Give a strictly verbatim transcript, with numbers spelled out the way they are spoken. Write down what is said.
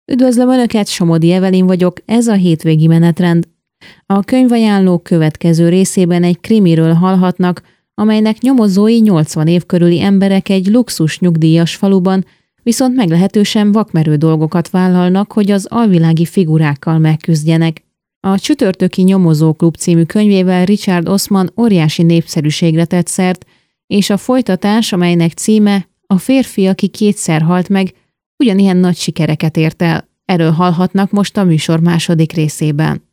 Üdvözlöm Önöket, Somodi Evelin vagyok, ez a hétvégi menetrend. A könyvajánlók következő részében egy krimiről hallhatnak, amelynek nyomozói nyolcvan év körüli emberek egy luxus nyugdíjas faluban, viszont meglehetősen vakmerő dolgokat vállalnak, hogy az alvilági figurákkal megküzdjenek. A Csütörtöki Nyomozóklub című könyvével Richard Osman óriási népszerűségre tett szert, és a folytatás, amelynek címe A férfi, aki kétszer halt meg, ugyanilyen nagy sikereket ért el. Erről hallhatnak most a műsor második részében.